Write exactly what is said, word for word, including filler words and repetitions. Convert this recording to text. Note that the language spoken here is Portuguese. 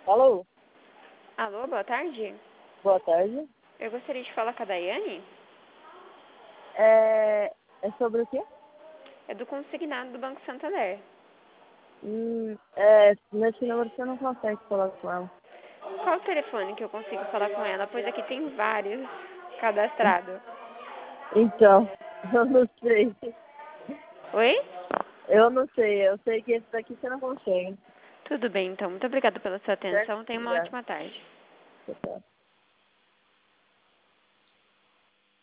Alô? Alô, boa tarde. Boa tarde. Eu gostaria de falar com a Daiane. É, é sobre o quê? É do consignado do Banco Santander. Hum, é, nesse número você não consegue falar com ela. Qual o telefone que eu consigo falar com ela? Pois aqui tem vários cadastrados. Então, eu não sei. Oi? Eu não sei, eu sei que esse daqui você não consegue. Tudo bem, então. Muito obrigada pela sua Certo? atenção. Tenha uma Obrigada. ótima tarde. Tchau, tchau.